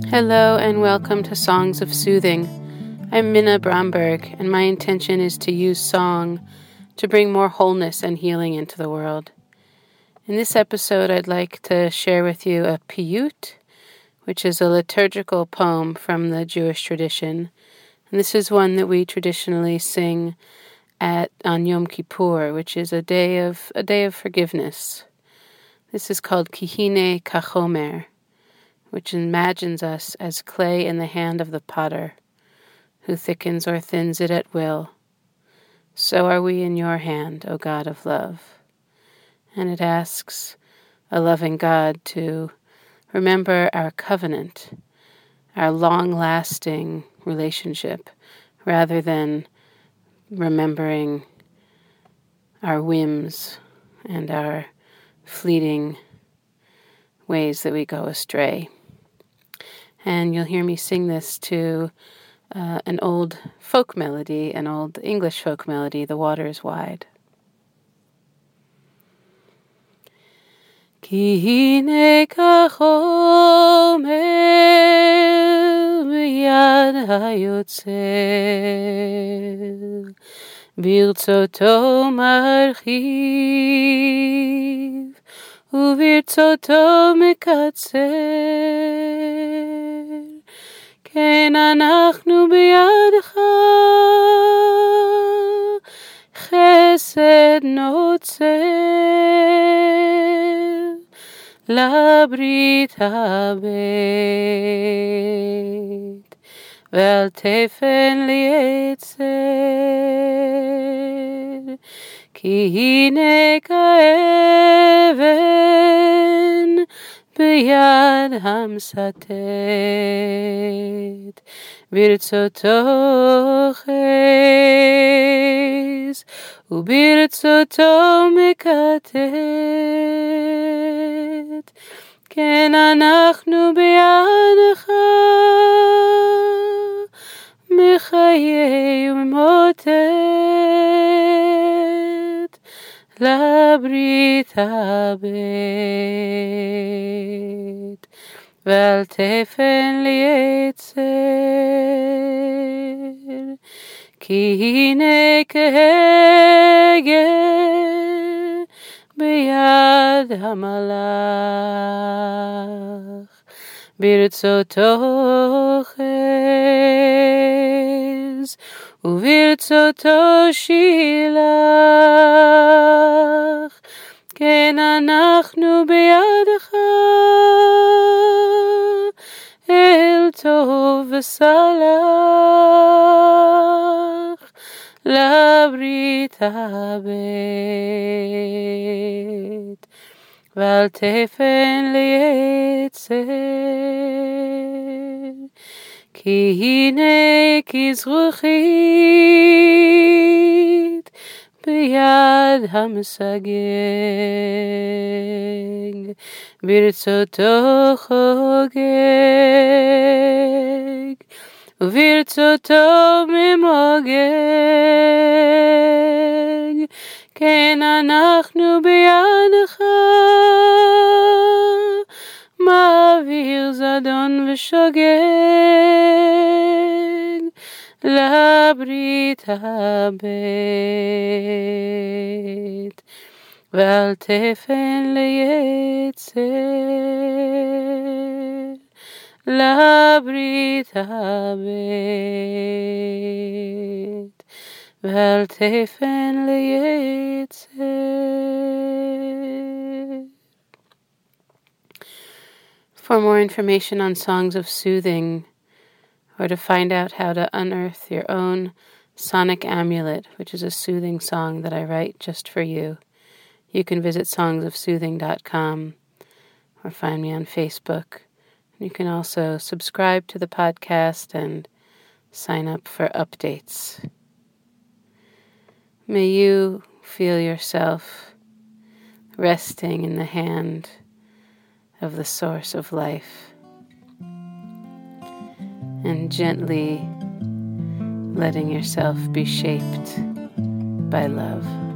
Hello and welcome to Songs of Soothing. I'm Minna Bromberg, and my intention is to use song to bring more wholeness and healing into the world. In this episode, I'd like to share with you a piyut, which is a liturgical poem from the Jewish tradition. And this is one that we traditionally sing on Yom Kippur, which is a day of forgiveness. This is called Kihine Kachomer, which imagines us as clay in the hand of the potter, who thickens or thins it at will. So are we in your hand, O God of love. And it asks a loving God to remember our covenant, our long-lasting relationship, rather than remembering our whims and our fleeting ways that we go astray. And you'll hear me sing this to an old folk melody, an old English folk melody, The Water is Wide. Ki hine kachomer biyad hayotzel, birtzoto marchiv, וברצותו מקצר, כן אנחנו בידך, חסד נוצר, לברית הבט, ועל תפן ליצר, כי הנה כאבן ביד המסתת, ברצותו חס וברצותו מקטט, כן אנחנו בידך, מחיי וממוטט, לברית הבט, ועל תפן ליצר, כי הנה כהגה ביד המלאך, ברצותו חס וברצותו שילח, כן אנחנו בידך, אל טוב וסלח, לברית הבט, ועל תפן ליצר, כי הנה כזרוחית ביד המשגג, ברצותו חוגג, וברצותו ממוגג, כן אנחנו בידך, מעביר זדון ושוגג, לברית הבט, ועל תפן ליצר, לברית הבט, ועל תפן ליצר. For more information on Songs of Soothing, or to find out how to unearth your own sonic amulet, which is a soothing song that I write just for you, you can visit songsofsoothing.com or find me on Facebook. You can also subscribe to the podcast and sign up for updates. May you feel yourself resting in the hand of the source of life and gently letting yourself be shaped by love.